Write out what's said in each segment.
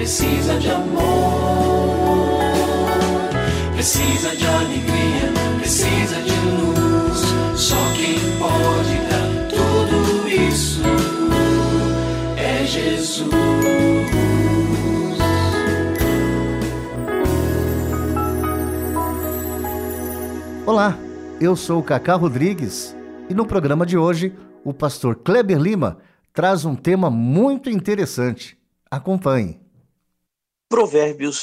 precisa de amor, precisa de alegria, precisa de luz. Só quem pode dar tudo isso é Jesus. Olá, eu sou o Cacá Rodrigues e no programa de hoje o pastor Kleber Lima traz um tema muito interessante. Acompanhe. Provérbios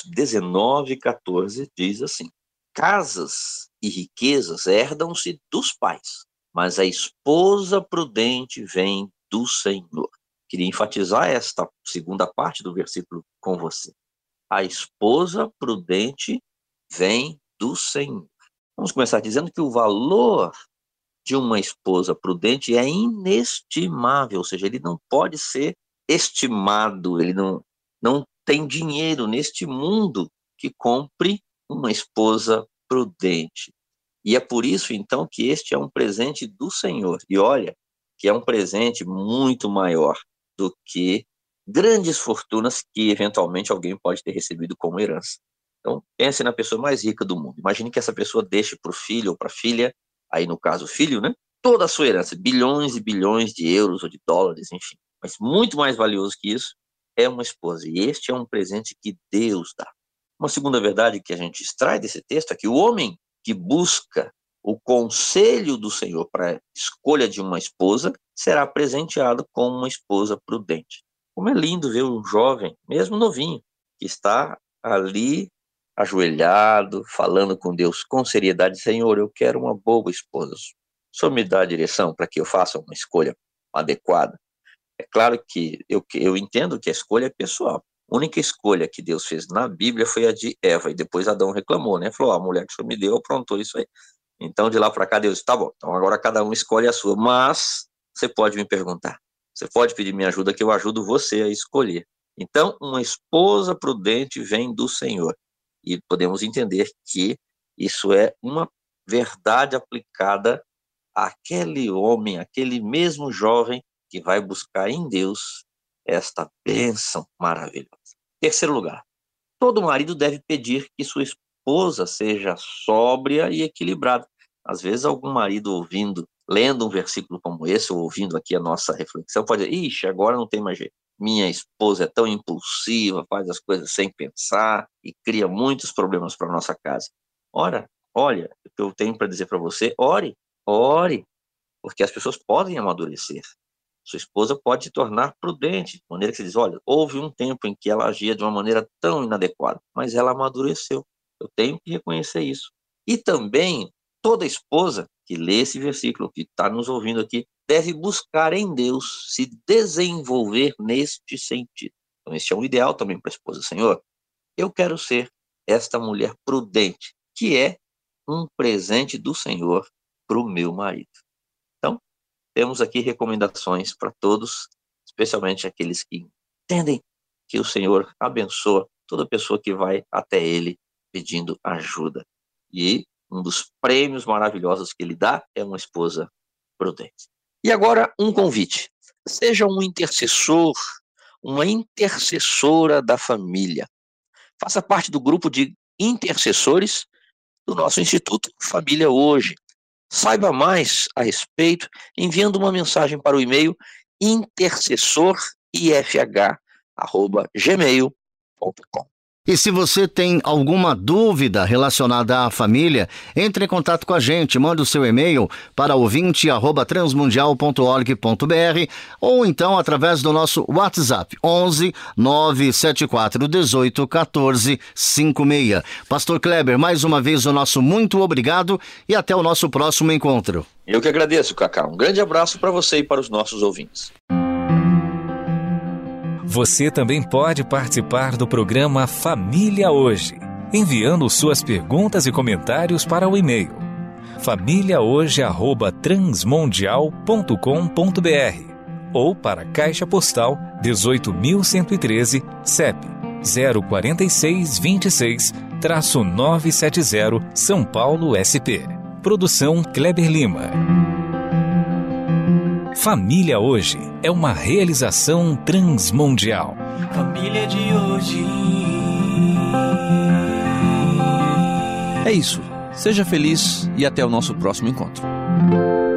19:14 diz assim: casas e riquezas herdam-se dos pais, mas a esposa prudente vem do Senhor. Queria enfatizar esta segunda parte do versículo com você. A esposa prudente vem do Senhor. Vamos começar dizendo que o valor de uma esposa prudente é inestimável, ou seja, ele não pode ser estimado, ele não tem dinheiro neste mundo que compre uma esposa prudente. E é por isso, então, que este é um presente do Senhor. E olha, que é um presente muito maior do que grandes fortunas que, eventualmente, alguém pode ter recebido como herança. Então, pense na pessoa mais rica do mundo. Imagine que essa pessoa deixe para o filho ou para a filha, aí no caso o filho, né? Toda a sua herança, bilhões e bilhões de euros ou de dólares, enfim. Mas muito mais valioso que isso é uma esposa. E este é um presente que Deus dá. Uma segunda verdade que a gente extrai desse texto é que o homem que busca o conselho do Senhor para a escolha de uma esposa será presenteado com uma esposa prudente. Como é lindo ver um jovem, mesmo novinho, que está ali ajoelhado, falando com Deus com seriedade: Senhor, eu quero uma boa esposa. O Senhor me dá a direção para que eu faça uma escolha adequada. É claro que eu entendo que a escolha é pessoal. A única escolha que Deus fez na Bíblia foi a de Eva, e depois Adão reclamou, né? Falou: a mulher que o Senhor me deu aprontou isso aí. Então, de lá para cá, Deus disse: tá bom, então agora cada um escolhe a sua. Mas você pode me perguntar, você pode pedir minha ajuda, que eu ajudo você a escolher. Então, uma esposa prudente vem do Senhor. E podemos entender que isso é uma verdade aplicada àquele homem, aquele mesmo jovem que vai buscar em Deus esta bênção maravilhosa. Terceiro lugar, todo marido deve pedir que sua esposa seja sóbria e equilibrada. Às vezes algum marido lendo um versículo como esse, ou ouvindo aqui a nossa reflexão, pode dizer: ixi, agora não tem mais jeito. Minha esposa é tão impulsiva, faz as coisas sem pensar e cria muitos problemas para a nossa casa. Olha, o que eu tenho para dizer para você: ore, porque as pessoas podem amadurecer. Sua esposa pode se tornar prudente, de maneira que você diz: olha, houve um tempo em que ela agia de uma maneira tão inadequada, mas ela amadureceu. Eu tenho que reconhecer isso. E também, toda esposa que lê esse versículo, que está nos ouvindo aqui, deve buscar em Deus se desenvolver neste sentido. Então, esse é um ideal também para a esposa. Senhor, eu quero ser esta mulher prudente, que é um presente do Senhor para o meu marido. Então, temos aqui recomendações para todos, especialmente aqueles que entendem que o Senhor abençoa toda pessoa que vai até Ele pedindo ajuda. E um dos prêmios maravilhosos que Ele dá é uma esposa prudente. E agora um convite: seja um intercessor, uma intercessora da família. Faça parte do grupo de intercessores do nosso Instituto Família Hoje. Saiba mais a respeito enviando uma mensagem para o e-mail intercessorifh@gmail.com. E se você tem alguma dúvida relacionada à família, entre em contato com a gente, manda o seu e-mail para ouvinte@transmundial.org.br ou então através do nosso WhatsApp 11 974 18 14 56. Pastor Kleber, mais uma vez o nosso muito obrigado e até o nosso próximo encontro. Eu que agradeço, Cacá. Um grande abraço para você e para os nossos ouvintes. Você também pode participar do programa Família Hoje, enviando suas perguntas e comentários para o e-mail famíliahoje@transmundial.com.br ou para a Caixa Postal 18.113, CEP 04626-970, São Paulo, SP. Produção Kleber Lima. Família Hoje é uma realização transmundial. família de hoje. É isso. Seja feliz e até o nosso próximo encontro.